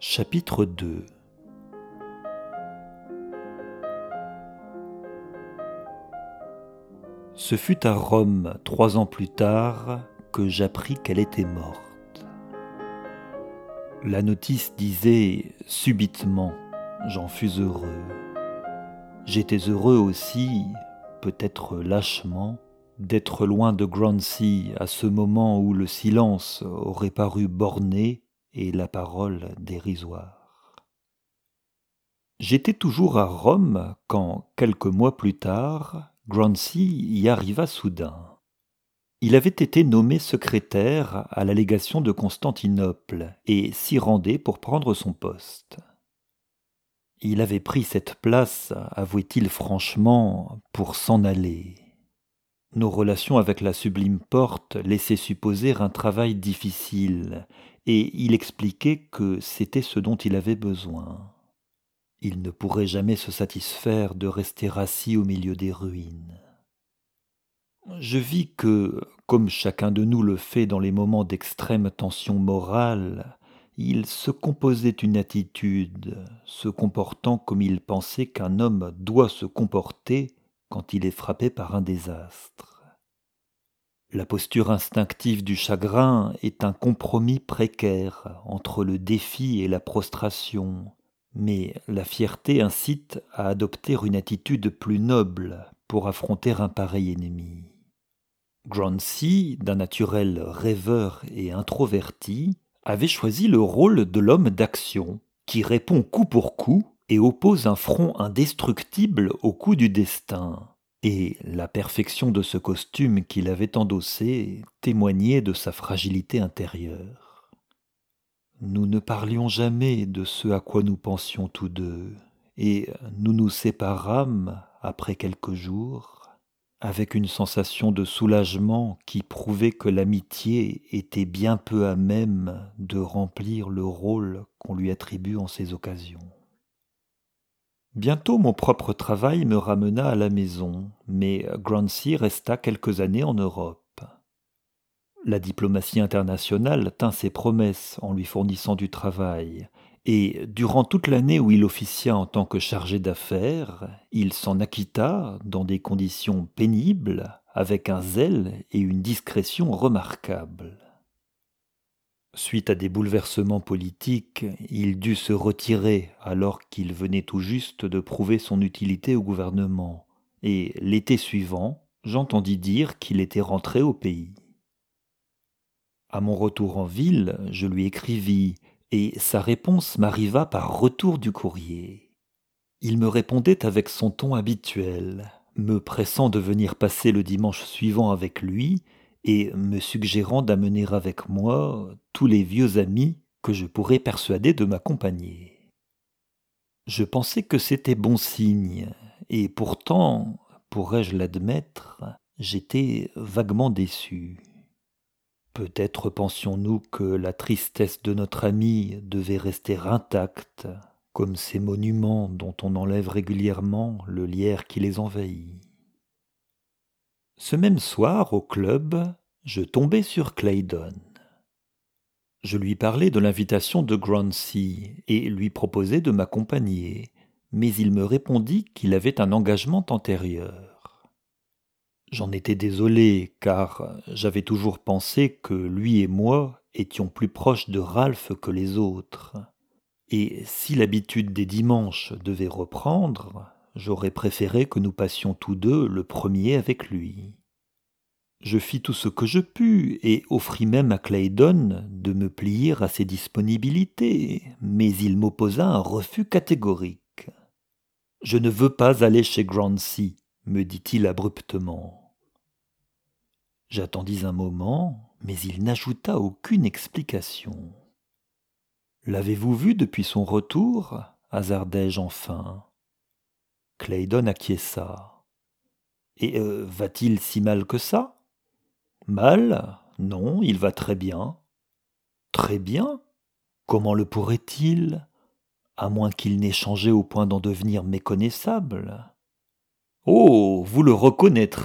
Chapitre 2. Ce fut à Rome, 3 ans plus tard, que j'appris qu'elle était morte. La notice disait « Subitement, j'en fus heureux ». J'étais heureux aussi, peut-être lâchement, d'être loin de Grancey à ce moment où le silence aurait paru borné et la parole dérisoire. J'étais toujours à Rome quand, quelques mois plus tard, Grancey y arriva soudain. Il avait été nommé secrétaire à la légation de Constantinople et s'y rendait pour prendre son poste. Il avait pris cette place, avouait-il franchement, pour s'en aller. Nos relations avec la Sublime Porte laissaient supposer un travail difficile, et il expliquait que c'était ce dont il avait besoin. Il ne pourrait jamais se satisfaire de rester assis au milieu des ruines. Je vis que, comme chacun de nous le fait dans les moments d'extrême tension morale, il se composait une attitude, se comportant comme il pensait qu'un homme doit se comporter quand il est frappé par un désastre. La posture instinctive du chagrin est un compromis précaire entre le défi et la prostration, mais la fierté incite à adopter une attitude plus noble pour affronter un pareil ennemi. Grancey, d'un naturel rêveur et introverti, avait choisi le rôle de l'homme d'action, qui répond coup pour coup et oppose un front indestructible au coup du destin. Et la perfection de ce costume qu'il avait endossé témoignait de sa fragilité intérieure. Nous ne parlions jamais de ce à quoi nous pensions tous deux, et nous nous séparâmes après quelques jours, avec une sensation de soulagement qui prouvait que l'amitié était bien peu à même de remplir le rôle qu'on lui attribue en ces occasions. Bientôt mon propre travail me ramena à la maison, mais Grancey resta quelques années en Europe. La diplomatie internationale tint ses promesses en lui fournissant du travail, et durant toute l'année où il officia en tant que chargé d'affaires, il s'en acquitta dans des conditions pénibles, avec un zèle et une discrétion remarquables. Suite à des bouleversements politiques, il dut se retirer alors qu'il venait tout juste de prouver son utilité au gouvernement, et l'été suivant, j'entendis dire qu'il était rentré au pays. À mon retour en ville, je lui écrivis, et sa réponse m'arriva par retour du courrier. Il me répondait avec son ton habituel, me pressant de venir passer le dimanche suivant avec lui, et me suggérant d'amener avec moi tous les vieux amis que je pourrais persuader de m'accompagner. Je pensais que c'était bon signe, et pourtant, pourrais-je l'admettre, j'étais vaguement déçu. Peut-être pensions-nous que la tristesse de notre ami devait rester intacte, comme ces monuments dont on enlève régulièrement le lierre qui les envahit. Ce même soir, au club, je tombai sur Claydon. Je lui parlai de l'invitation de Grancey et lui proposai de m'accompagner, mais il me répondit qu'il avait un engagement antérieur. J'en étais désolé, car j'avais toujours pensé que lui et moi étions plus proches de Ralph que les autres. Et si l'habitude des dimanches devait reprendre, j'aurais préféré que nous passions tous deux le premier avec lui. Je fis tout ce que je pus et offris même à Claydon de me plier à ses disponibilités, mais il m'opposa un refus catégorique. « Je ne veux pas aller chez Grancey », me dit-il abruptement. J'attendis un moment, mais il n'ajouta aucune explication. « L'avez-vous vu depuis son retour » hasardai-je enfin. Claydon acquiesça. « Et va-t-il si mal que ça ?»« Mal ? Non, il va très bien. »« Très bien ? Comment le pourrait-il ? À moins qu'il n'ait changé au point d'en devenir méconnaissable. »« Oh, vous le reconnaîtrez !»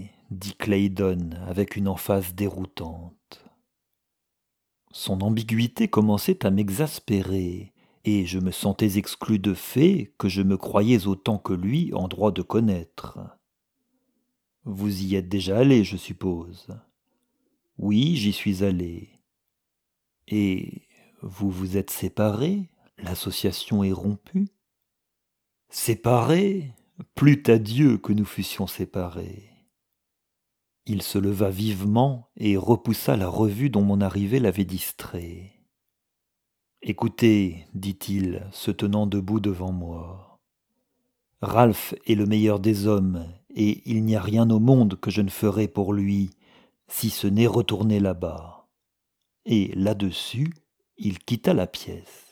dit Claydon avec une emphase déroutante. Son ambiguïté commençait à m'exaspérer, et je me sentais exclu de fait que je me croyais autant que lui en droit de connaître. Vous y êtes déjà allé, je suppose. Oui, j'y suis allé. Et vous vous êtes séparés? L'association est rompue? Séparés? Plût à Dieu que nous fussions séparés. Il se leva vivement et repoussa la revue dont mon arrivée l'avait distrait. Écoutez, dit-il, se tenant debout devant moi. Ralph est le meilleur des hommes, et il n'y a rien au monde que je ne ferai pour lui, si ce n'est retourner là-bas. Et là-dessus, il quitta la pièce.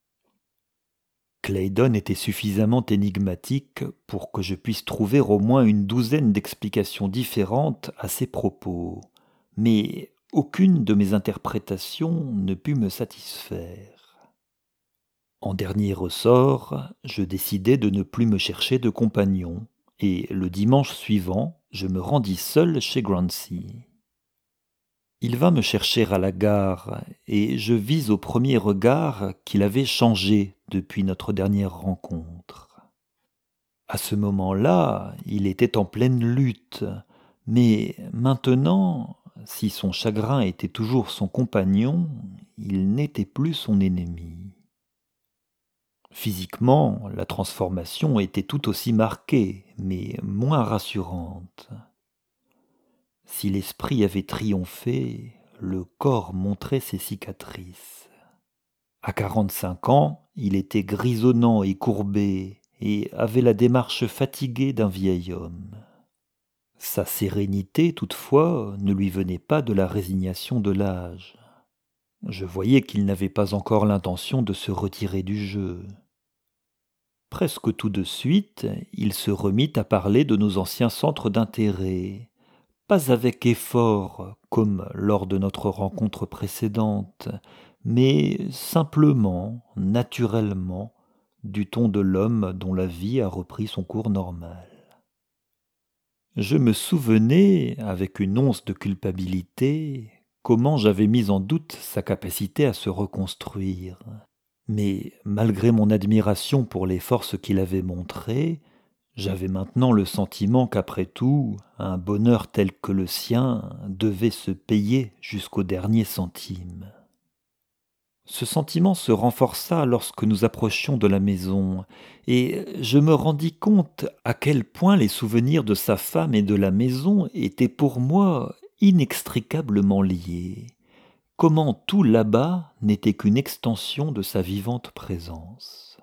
Claydon était suffisamment énigmatique pour que je puisse trouver au moins une douzaine d'explications différentes à ses propos, mais aucune de mes interprétations ne put me satisfaire. En dernier ressort, je décidai de ne plus me chercher de compagnon, et le dimanche suivant, je me rendis seul chez Grancy. Il vint me chercher à la gare, et je vis au premier regard qu'il avait changé depuis notre dernière rencontre. À ce moment-là, il était en pleine lutte, mais maintenant, si son chagrin était toujours son compagnon, il n'était plus son ennemi. Physiquement, la transformation était tout aussi marquée, mais moins rassurante. Si l'esprit avait triomphé, le corps montrait ses cicatrices. À 45 ans, il était grisonnant et courbé, et avait la démarche fatiguée d'un vieil homme. Sa sérénité, toutefois, ne lui venait pas de la résignation de l'âge. Je voyais qu'il n'avait pas encore l'intention de se retirer du jeu. Presque tout de suite, il se remit à parler de nos anciens centres d'intérêt, pas avec effort comme lors de notre rencontre précédente, mais simplement, naturellement, du ton de l'homme dont la vie a repris son cours normal. Je me souvenais, avec une once de culpabilité, comment j'avais mis en doute sa capacité à se reconstruire. Mais malgré mon admiration pour les forces qu'il avait montrées, j'avais maintenant le sentiment qu'après tout, un bonheur tel que le sien devait se payer jusqu'au dernier centime. Ce sentiment se renforça lorsque nous approchions de la maison, et je me rendis compte à quel point les souvenirs de sa femme et de la maison étaient pour moi inextricablement liés. Comment tout là-bas n'était qu'une extension de sa vivante présence.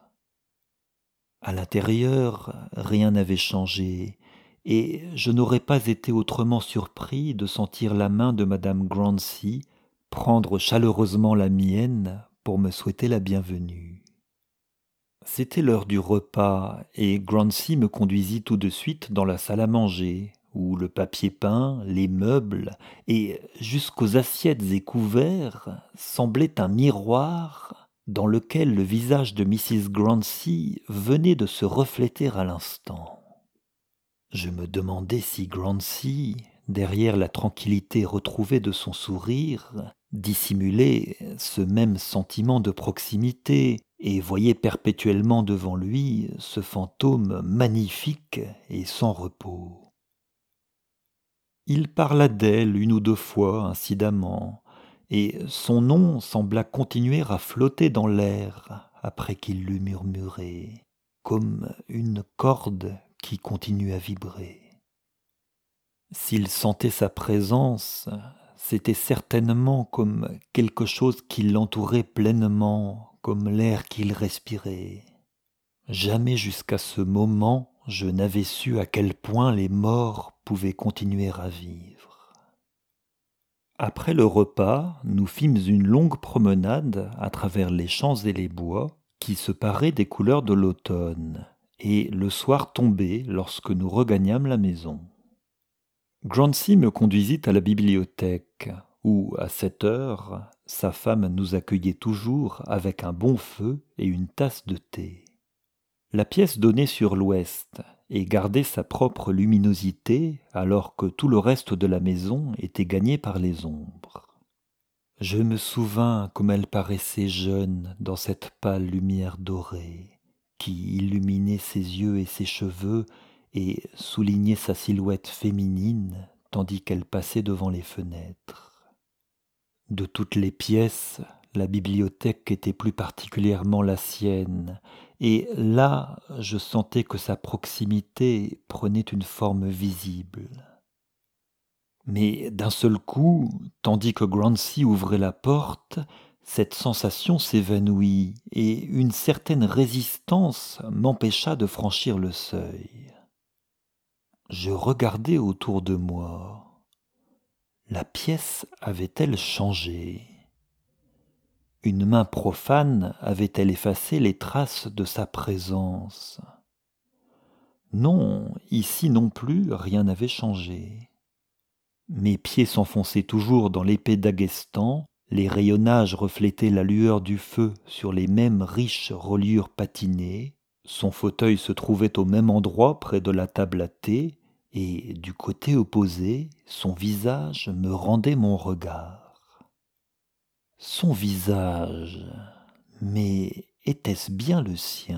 À l'intérieur, rien n'avait changé, et je n'aurais pas été autrement surpris de sentir la main de madame Grancy prendre chaleureusement la mienne pour me souhaiter la bienvenue. C'était l'heure du repas, et Grancy me conduisit tout de suite dans la salle à manger, où le papier peint, les meubles, et jusqu'aux assiettes et couverts semblaient un miroir dans lequel le visage de Mrs. Grancy venait de se refléter à l'instant. Je me demandais si Grancy, derrière la tranquillité retrouvée de son sourire, dissimulait ce même sentiment de proximité et voyait perpétuellement devant lui ce fantôme magnifique et sans repos. Il parla d'elle une ou deux fois incidemment, et son nom sembla continuer à flotter dans l'air après qu'il l'eut murmuré, comme une corde qui continue à vibrer. S'il sentait sa présence, c'était certainement comme quelque chose qui l'entourait pleinement, comme l'air qu'il respirait. Jamais jusqu'à ce moment je n'avais su à quel point les morts pouvaient continuer à vivre. Après le repas, nous fîmes une longue promenade à travers les champs et les bois qui se paraient des couleurs de l'automne, et le soir tombait lorsque nous regagnâmes la maison. Grancy me conduisit à la bibliothèque, où, à cette heure, sa femme nous accueillait toujours avec un bon feu et une tasse de thé. La pièce donnait sur l'ouest et gardait sa propre luminosité alors que tout le reste de la maison était gagné par les ombres. Je me souvins comme elle paraissait jeune dans cette pâle lumière dorée, qui illuminait ses yeux et ses cheveux et soulignait sa silhouette féminine tandis qu'elle passait devant les fenêtres. De toutes les pièces, la bibliothèque était plus particulièrement la sienne, et là je sentais que sa proximité prenait une forme visible. Mais d'un seul coup, tandis que Grancy ouvrait la porte, cette sensation s'évanouit et une certaine résistance m'empêcha de franchir le seuil. Je regardai autour de moi. La pièce avait-elle changé ? Une main profane avait-elle effacé les traces de sa présence ? Non, ici non plus, rien n'avait changé. Mes pieds s'enfonçaient toujours dans l'épais d'Aguestan, les rayonnages reflétaient la lueur du feu sur les mêmes riches reliures patinées, son fauteuil se trouvait au même endroit près de la table à thé, et du côté opposé, son visage me rendait mon regard. Son visage, mais était-ce bien le sien ?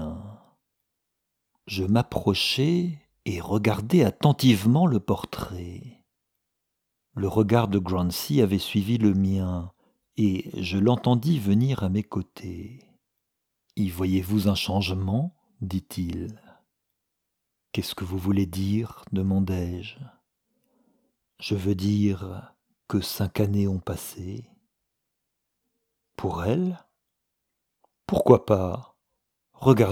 Je m'approchai et regardai attentivement le portrait. Le regard de Grancy avait suivi le mien, et je l'entendis venir à mes côtés. « Y voyez-vous un changement ? dit-il. « Qu'est-ce que vous voulez dire ? demandai-je. Je veux dire que 5 années ont passé. Pour elle ? Pourquoi pas ? Regardez-moi. »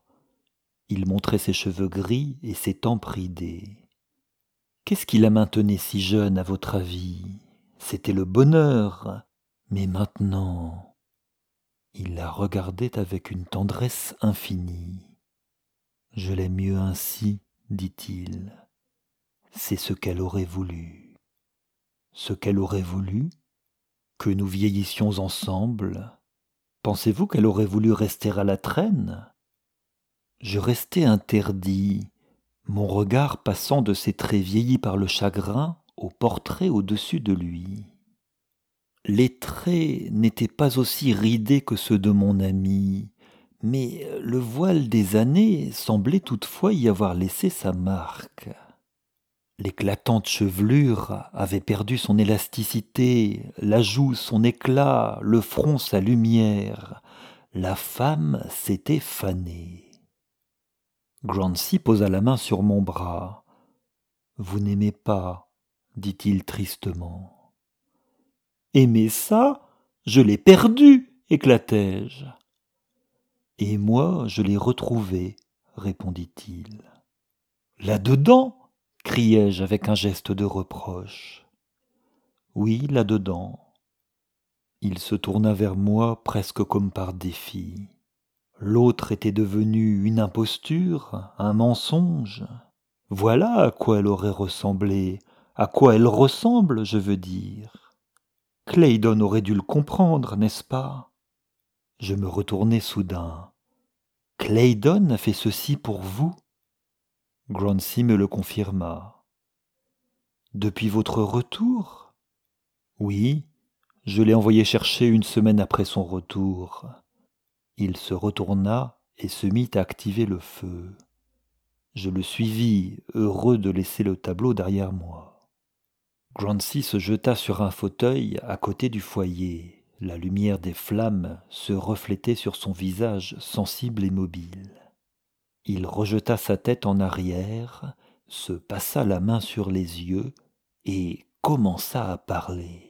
Il montrait ses cheveux gris et ses tempes ridées. Qu'est-ce qui la maintenait si jeune, à votre avis ? C'était le bonheur. Mais maintenant, il la regardait avec une tendresse infinie. Je l'aime mieux ainsi, dit-il. C'est ce qu'elle aurait voulu. Ce qu'elle aurait voulu ? Que nous vieillissions ensemble ? Pensez-vous qu'elle aurait voulu rester à la traîne ? Je restai interdit, mon regard passant de ses traits vieillis par le chagrin au portrait au-dessus de lui. Les traits n'étaient pas aussi ridés que ceux de mon ami, mais le voile des années semblait toutefois y avoir laissé sa marque. L'éclatante chevelure avait perdu son élasticité, la joue son éclat, le front sa lumière. La femme s'était fanée. Grancy posa la main sur mon bras. « Vous n'aimez pas, dit-il tristement. »« Aimer ça ? Je l'ai perdu !» éclatai-je. « Et moi, je l'ai retrouvé, » répondit-il. « Là-dedans !» criai-je avec un geste de reproche. « Oui, là-dedans. » Il se tourna vers moi presque comme par défi. L'autre était devenue une imposture, un mensonge. Voilà à quoi elle aurait ressemblé, à quoi elle ressemble, je veux dire. Claydon aurait dû le comprendre, n'est-ce pas ? Je me retournai soudain. Claydon a fait ceci pour vous ? Grancy me le confirma. Depuis votre retour ? Oui, je l'ai envoyé chercher 1 semaine après son retour. Il se retourna et se mit à activer le feu. Je le suivis, heureux de laisser le tableau derrière moi. Grancy se jeta sur un fauteuil à côté du foyer. La lumière des flammes se reflétait sur son visage sensible et mobile. Il rejeta sa tête en arrière, se passa la main sur les yeux et commença à parler.